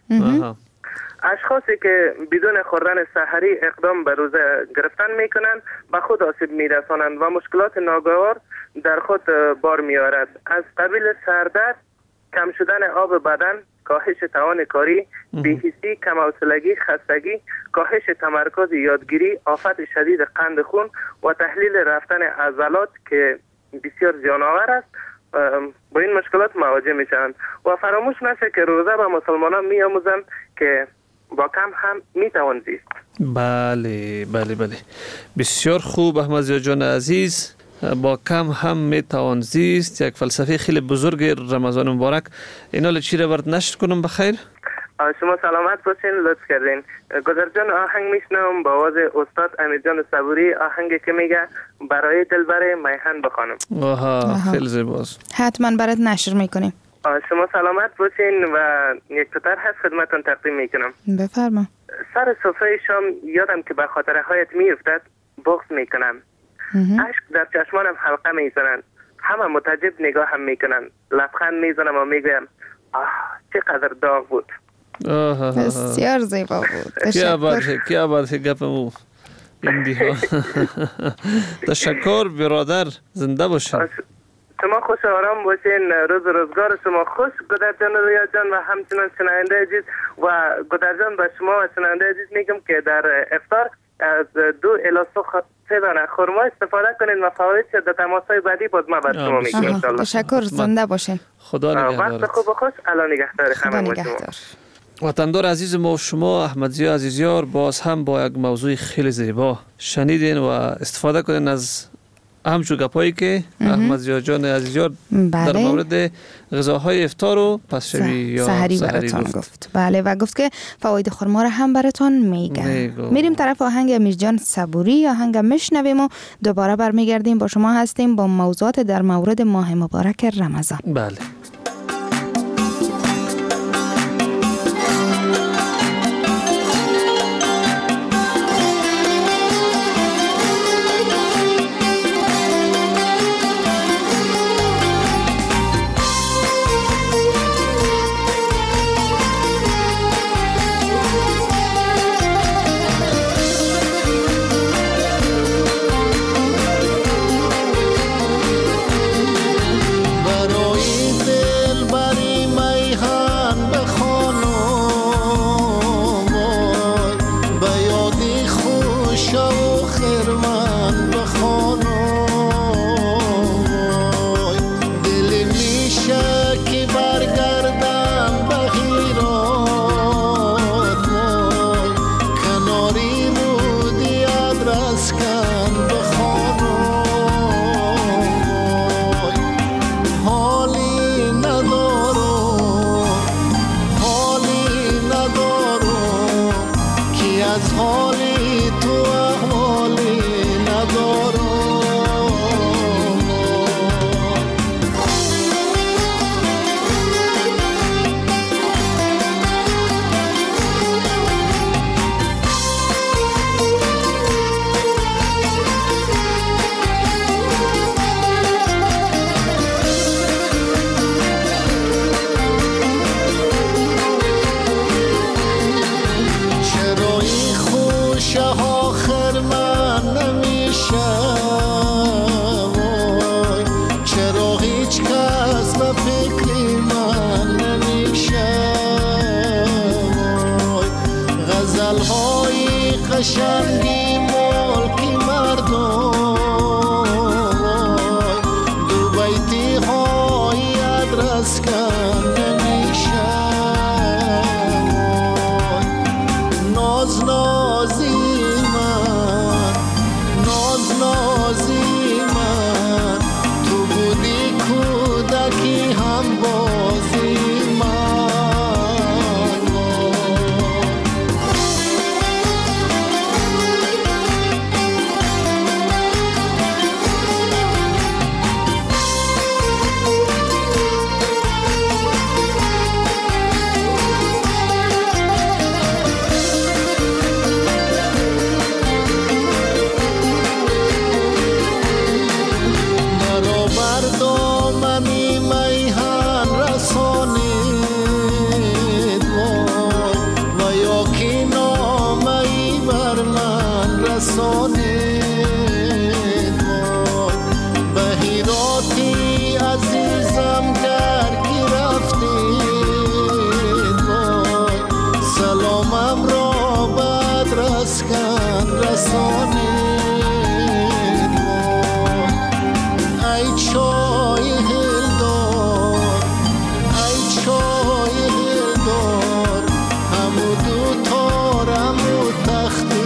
اشخاصی که بدون خوردن سحری اقدام به روزه گرفتن می کنند به خود آسیب می رسانند و مشکلات ناگوار در خود بار می آورد از قبیل سردرد، کم شدن آب بدن، کاهش توان کاری، بی‌حسی، کم حوصلگی، خستگی، کاهش تمرکز یادگیری، آفت شدید قند خون و تحلیل رفتن عضلات که بسیار زیان‌آور است با این مشکلات مواجه میشن و فراموش نشه که روزه به مسلمانان میآموزند که با کم هم میتوان زیست. بله بله بله بسیار خوب احمد جان عزیز. با کم هم میتوان زیست، یک فلسفه خیلی بزرگ رمضان مبارک. اینا چی را برد نشر کنم بخیر؟ شما سلامت باشین لطف کردین. گذر جان آهنگ میشنم با آواز استاد امید جان صبوری، آهنگی که میگه برای دلبر میهن بخوانم. آها خیلی زیباست. حتما برات نشر میکنیم. شما سلامت باشین و یک تتر هست خدمتتون تقدیم میکنم. بفرما. سر سفره شام یادم که به خاطر هایت میافتد بغض میکنم. اشک در چشمانم حلقه میزنند، همه متعجب نگاه هم میکنند. لبخند میزنم و میگویم آه چقدر داغ بود. بسیار زیبا بود. کیا باشه کیا باشه گپمو ایندی ها. تشکر برادر، زنده باشین. شما خوش آرام باشین، روز روزگار شما خوش. گودر جان رویا جان و همچنان شنونده عزیز و گودر جان به شما و شنونده عزیز میگم که در افطار از دو الی سه دانه خرما استفاده کنین و فوایدش در تماس‌های بعدی باز ما بر شما میگم ان شاء الله. تشکر، زنده باشین. خدا نگهدار. وقت خوب و خوش. الله نگهدار همه ما شما. وطندار عزیز ما شما احمدزیا عزیزیار باز هم با یک موضوع خیلی زیبا شنیدین و استفاده کنین از همچون گپایی که احمدزیا جان عزیزیار در مورد غذاهای افطار و پسشوی یا سحری براتون گفت. گفت بله و گفت که فواید خرما را هم براتون میگم. میریم طرف آهنگ امیر جان صبوری، آهنگ میشنویم و دوباره برمیگردیم با شما هستیم با موضوعات در مورد ماه مبارک رمضان. بله. خرمن بخوانای دل میشه که برگردم به هیرات وای کناری رودی ادرس کن بخوانای حالی ندارم حالی ندارم که از حالی تو احوالی ندارم چرایی خوشه آخر من نمیشه وای چرا هیچ کس به فکری من نمیشه وای غزل های قشنگی ملکی مردم وای دو بیتی های ادرس کن نمیشه وای ناز نازی من ناز نازی من تو بودی کودکی هم بازی من مرا بر دامنی میهن رسانید وای و یا که نامه‌ای بر من رسانید وای به هیراتی عزیزم گر که رفتید وای سلامم را به ادرس کن رسانید وای ای چای هلدار ای چای هلدار همو دو تار همو تختی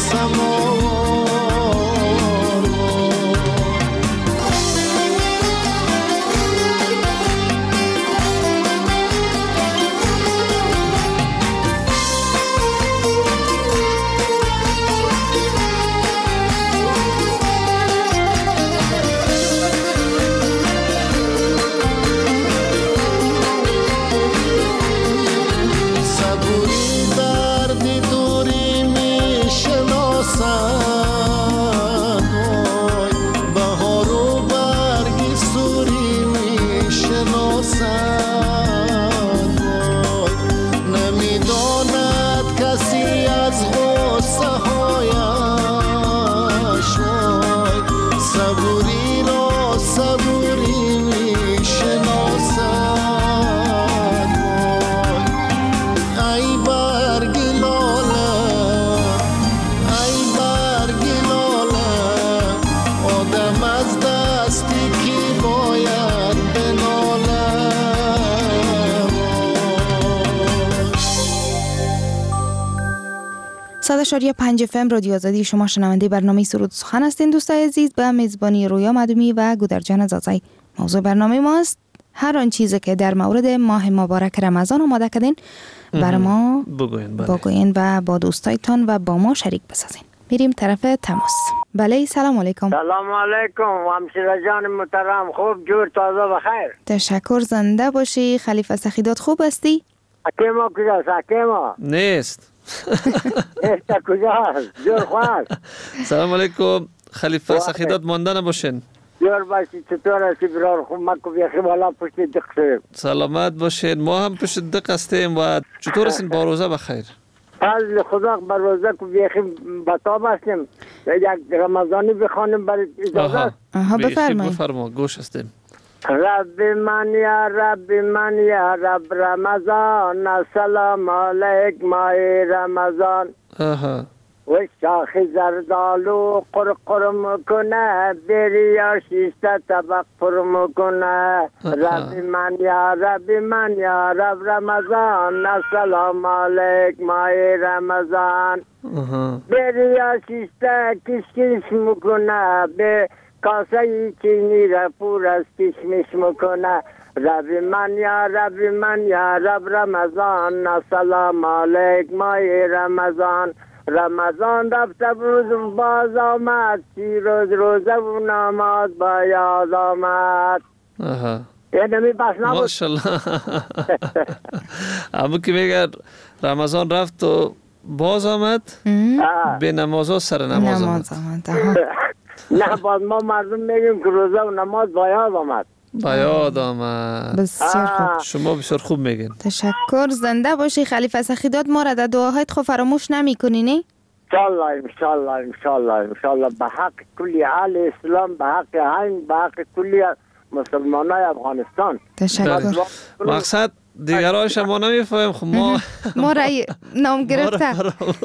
سماوار صبوری دردی دوری میشناسد وای بهار و برگی سوری میشناسد وای نمیداند کسی از غصه هایش وای صبوری را صبوری میشناسد وای ای برگ لاله ای برگ لاله آدم از دستی کی باید بناله صد و پنج اف ام رادیو آزادی، شما شنونده برنامه سرود سخن هستین دوستای عزیز. به میزبانی رویا مدومی و گودرجان زازای. موضوع برنامه ماست هر آن چیزی که در مورد ماه مبارک رمضان آماده کردین بر ما بگوین بله. بگوین و با دوستایتان و با ما شریک بسازین. میریم طرف تماس. بله سلام علیکم. سلام علیکم همسایه جان محترم، خوب جور تازه بخیر. تشکر، زنده باشی. خلیفه سخیدات خوب هستی؟ اکیما کجاست؟ اکیما نیست. نیست کجاست؟ جور خواست. سلام علیکم خلیفه سخیدات مانده نباشین. جور باشی، چطور هستی برار؟ خوب مکو بیخی بالا پشت دق شدیم. سلامت باشین، ما هم پشت دق هستیم. و چطور هستین با روزه بخیر؟ فضل خدا بر روزه که بیخی بتاب هستیم. یک رمضانی بخوانیم برای اجازه است. آها بفرمایید. بفرما گوش هستیم. رب من یا رب من یا رب رمضان، السلام علیک ماه رمضان. آها و شاخ زردالو قرقر میکنه بری یا شیشته طبق پر میکنه ربی من یا ربی من یا رب رمضان السلام علیک ماه رمضان بری یا شیشته کش کش میکنه به کاسه چینی را پر از کشمش میکنه ربی من یا ربی من یا رب رمضان السلام علیک ماه رمضان رمضان رفته روز باز آمد سی روز روزه و نماز با یاد آمد. یعنی می بس نبود ماشالله. اما که میگه رمضان رفت و باز آمد به نماز ها سر نماز آمد. نه باز ما مردم میگیم که روزه و نماز با یاد آمد. با یاد آمد. بسیار خوب. شما بسیار خوب میگین. تشکر. زنده باشی خلیفه سخیدات. ما را در دعاهایت خود فراموش نمی کنی نه؟ انشالله انشالله انشالله انشالله به حق کلی اهل اسلام، به حق همین، به حق کلی مسلمانای افغانستان. تشکر. مقصد دیگرایش ما نمیفهمیم. خب ما ما را نام گرفته.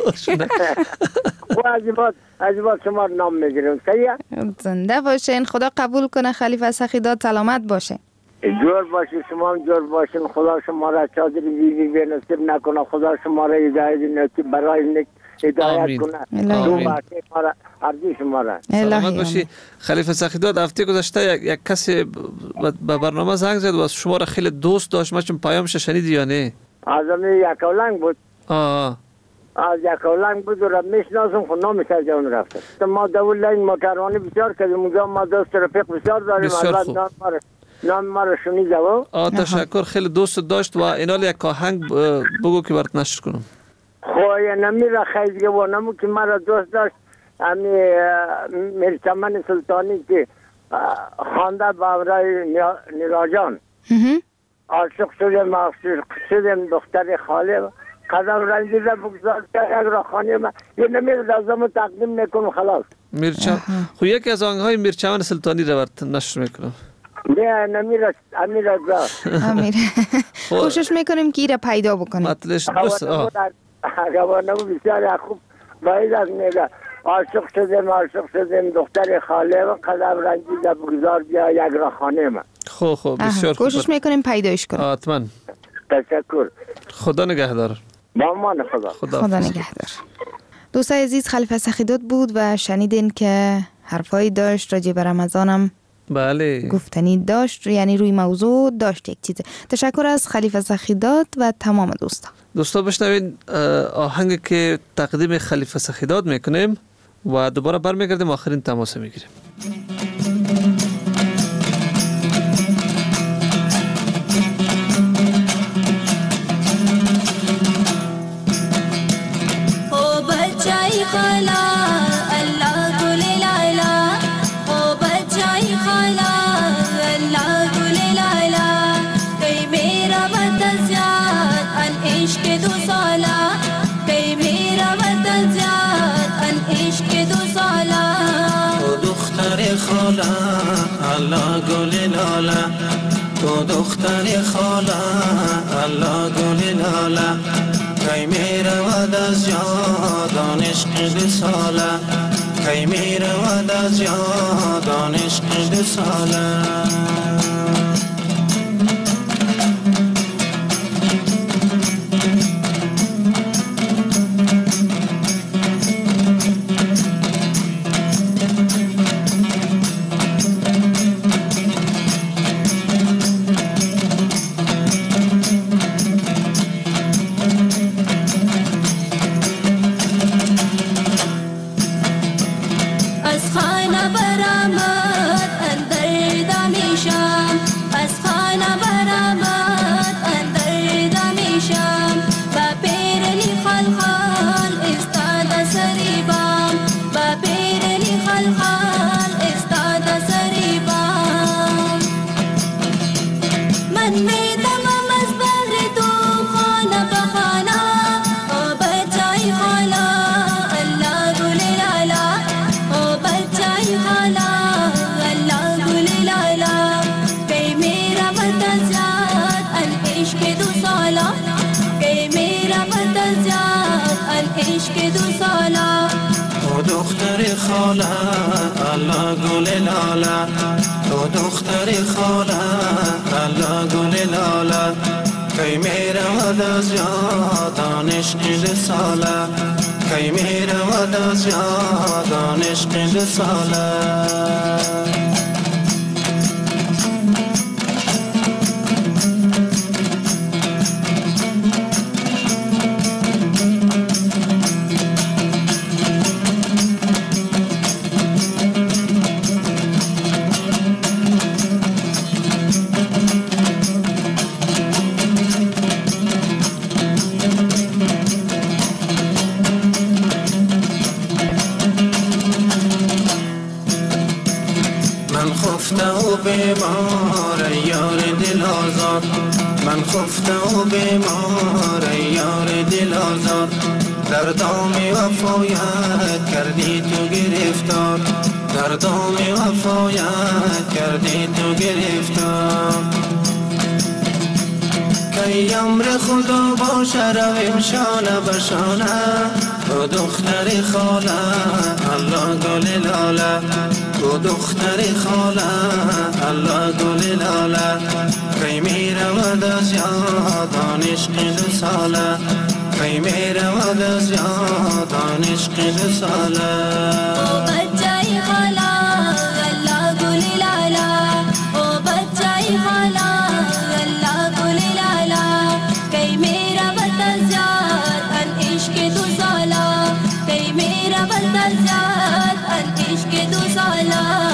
خب عجیبات عجیبات شما نام میگیریم. سیه زنده باشین. خدا قبول کنه خلیفه سخیدات. سلامت باشه. جور باشی شما هم جور باشین. خدا شما را چادر بیبی به نصیب نکنه. خدا شما را هدایت نصیب برای نک هدایت کنه. دو باقی ما را عرضی شما را سلامت باشی. خلیفه سخیدات هفته گذشته یک, یک کسی به برنامه زنگ زد و شما را خیلی دوست داشت. ما چون پیامش شنیدی یا نه؟ از امی یک اولنگ بود. آه از یک اولنگ بود و را میشناسم. خود نامی سر جان رفته. ما دول لین ما کروانی بسیار کردیم. اونجا ما دوست رفیق بسیار داریم. الله نام ما را شنیده و آه تشکر. خیلی دوست داشت و اینال یک آهنگ بگو که برات نشر کنم. خواه نمی را خیزگه و نمو که ما را دوست داشت. امی مرچمن سلطانی که خانده با امرای نیراجان عاشق شدم عاشق شدم دختر خاله قدم رنجی را بگذار که یک را خانه ما یه نمی را دازم تقدیم نکنم خلاص. میرچم خو یکی از آهنگ‌های میرچمن سلطانی را برات نشر میکنم. نه نمیره امیره امیره کوشش میکنیم که ایره پیدا بکنیم. مطلش دوست آه روانه بسیار خوب باید از میگه عاشق شدم عاشق شدم دختر خاله و قدم رنجیده بگذار بیا یک را خانه من. خب خب بسیار خوب. کوشش میکنیم پیدایش کنیم. حتما. تشکر. خدا نگهدار. با امان خدا. خدا, خدا نگهدار. دوستای عزیز خلیفه سخیدات بود و شنیدین که حرفایی داشت راجع به رمضانم بله گفتنی داشت، یعنی روی موضوع داشت یک چیزه. تشکر از خلیفه سخیدات و تمام دوستا. دوستا بشنوین آهنگ که تقدیم خلیفه سخیدات میکنیم و دوباره برمیگردیم آخرین تماس میگیریم. او بچای خالا الله گل لالا، او بچای خالا الله گل لالا، کای میرا وطن زیاد ان عشق دو سالا، کای میرا وطن زیاد ان عشق دو سالا. تو دختر خالا الله گل لالا، تو دختر خالا الله گل لالا، کای میرود از یادان عشق دو ساله، کای میرود از یادان عشق دو ساله. عشق دو سالا خاله الله گل لاله تو دختر خاله الله گل لاله کی میرود از یادان عشق رساله کی میرود از یادان عشق رساله بیمار یار دل آزار من خفته و بیمار یار دل آزار در دام وفایت کردی تو گرفتار در دام وفایت کردی تو گرفتار کی امر خدا باشه رویم شانه به شانه تو دختر خاله الله گل لاله تو دختر خاله الله گل لاله کی میرود از یادان عشق دو ساله کی میرود از یادان عشق دو ساله او بچه خاله الله گل لاله او بچه خاله الله گل لاله کی میرود از یادان عشق دو ساله کی میرود از یادان عشق دو ساله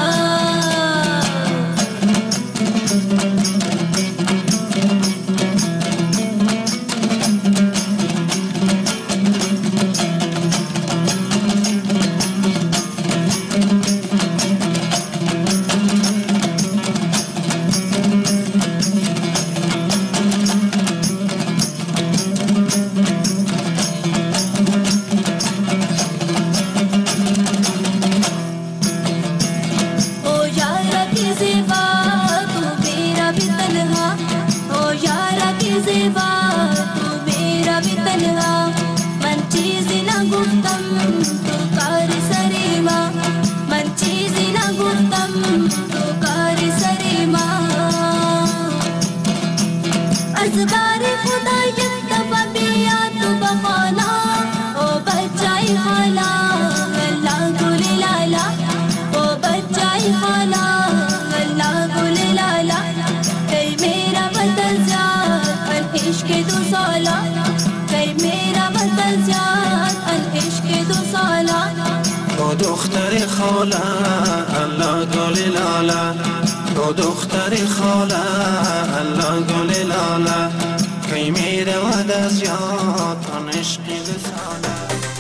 دختر خاله الله گل لاله تو دختر خاله الله گل لاله کی میرود از یادان عشق رساله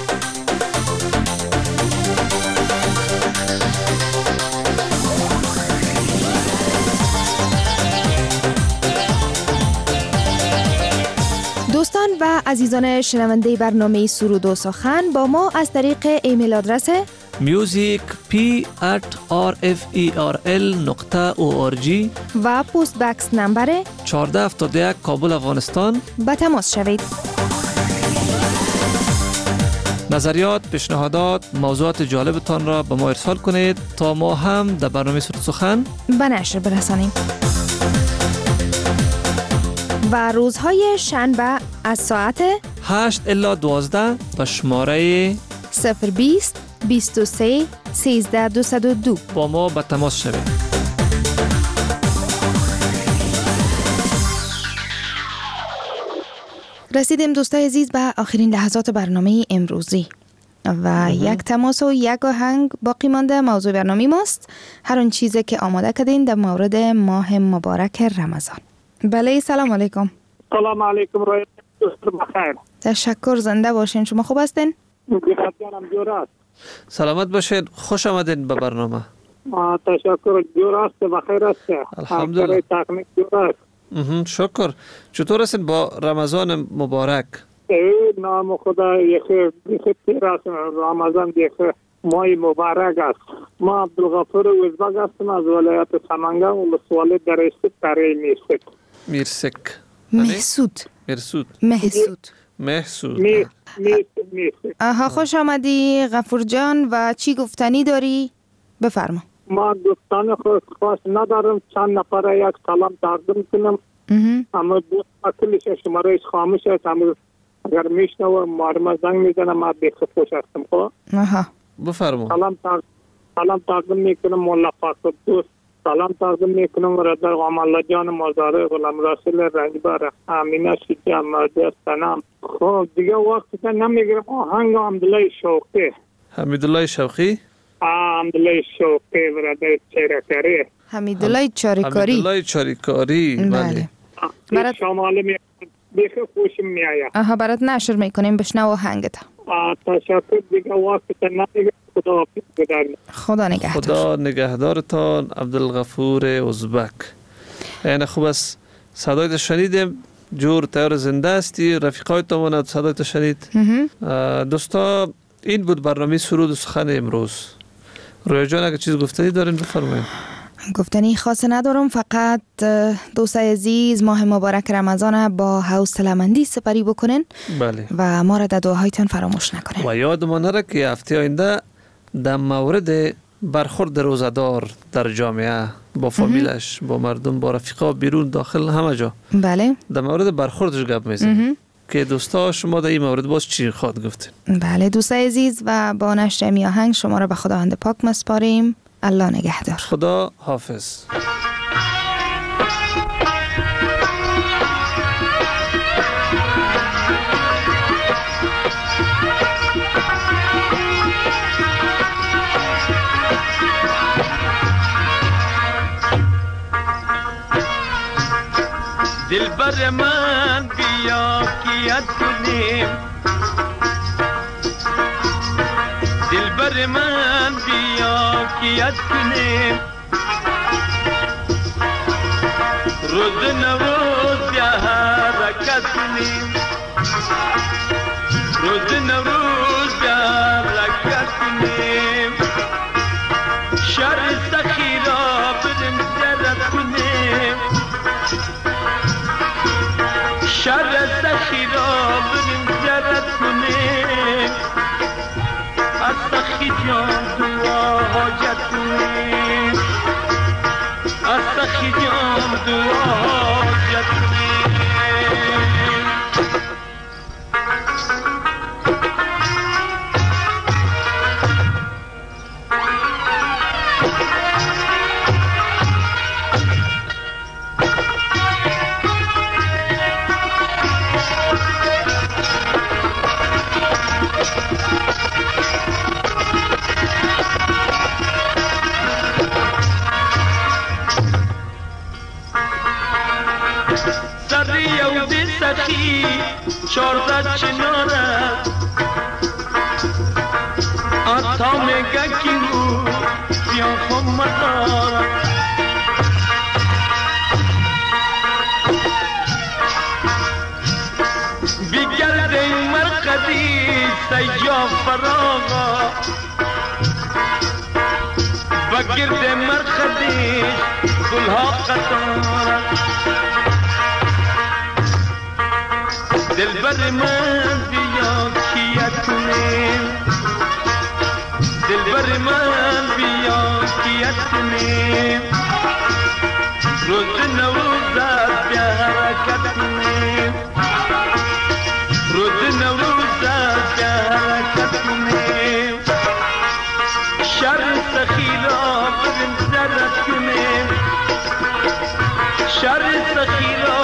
دوستان و عزیزان شنونده برنامه سرود و سخن با ما از طریق ایمیل آدرس music p at r f e r l نقطه او آر جی و پست بکس نمبر چهارده هفتاد و یک کابل افغانستان به تماس شوید. نظریات، پیشنهادات، موضوعات جالبتان را به ما ارسال کنید تا ما هم در برنامه سرود سخن به نشر برسانیم. و روزهای شنبه از ساعت هشت الی دوازده به شماره صفر بیست بیست و سه سیزده دویست و دو با ما به تماس شوید. رسیدیم دوستای عزیز به آخرین لحظات برنامه امروزی و یک تماس و یک آهنگ باقی مانده. موضوع برنامه ماست هر اون چیزی که آماده کردین در مورد ماه مبارک رمضان. بله سلام علیکم. سلام علیکم روی بخیر. تشکر، زنده باشین. شما خوب هستین؟ جانم جور است. سلامت باشید، خوش آمدین به برنامه. تشکر، جور است، بخیر است. الحمدلله. تکنیک جور است. شکر. چطور هستین با رمضان مبارک؟ ای نام خدا، یکی بیخی تیر است. رمضان یکی ماه مبارک است. ما عبدالغفور وزبگ هستم از ولایت سمنگان و مسئول در است تره میرسک. میرسک. محسود. مرسود. محسود. محسود. می می می آها خوش آمدی غفور جان و چی گفتنی داری؟ بفرما. ما گفتن خود خاص ندارم، چند نفر یک سلام تقدیم کنم. اما دوست اکلش شمارهش خاموش است، اما اگر میشنوه مارم زنگ میزنم، ما بیخ خوش هستم. خب آها بفرما. سلام تقدیم سلام تقدیم میکنم مولا فاصل دوست، سلام تقدیم میکنم رضا غمالله جان مزاره، غلام رسول رنجبر، امینه شیجه، مرده سنم. خب دیگه وقت تا نمیگیرم. آهنگ حمدالله شوقی. حمیدالله شوقی؟ حمدالله شوقی برادر چریکاری. حمیدالله چریکاری. حمیدالله چریکاری. بله. برات شمال می بیخ خوشم میآید. آها برات نشر میکنیم بشنو آهنگت. تشکر دیگه وقت تا نمیگیرم. خدا حافظ بداریم. خدا نگهدار. خدا نگهدارتان عبدالغفور ازبک. یعنی خوب است صدایت شنیدیم، جور تیار زنده استی، رفیقایت ماند صدایت شنید. دوستا این بود برنامه سرود و سخن امروز. رویا جان اگه چیز گفتنی دارین بفرمایید. گفتنی خاص ندارم، فقط دوستای عزیز ماه مبارک رمضان با حوصله‌مندی سپری بکنین. بله. و ما را در دعاهایتان فراموش نکنین. و یادمان نره که هفته آینده در مورد برخورد روزدار در جامعه با فامیلش، با مردم، با رفیقا، بیرون، داخل، همه جا. بله. در مورد برخوردش گپ میزنیم که دوستا شما در این مورد باز چی خواد گفتین. بله دوستای عزیز و با نشر می آهنگ شما را به خداوند پاک مسپاریم. الله نگهدار. خدا حافظ. دلبر من بیا کیت کنیم، دلبر من بیا کیت کنیم، روز نوروز بیا حرکت کنیم، روز نوروز بیا حرکت کنیم، شهر سخی را بریم زیارت کنیم، شهر سخی را بریم زیارت کنیم، از سخی جان دعا حاجت کنیم، از سخی جان دعا حاجت کنیم. سخی چارده چناره آتا میگه کی او بیا خم مداره بیگرد این مرقدی سیجا فراغا بگرد مرقدی گلها قطاره دلبر من بیا کیت کنیم، دلبر من بیا کیت کنیم، روز نوروز بیا حرکت کنیم، روز نوروز بیا حرکت کنیم، شهر سخی را بریم زیارت کنیم، شهر سخی را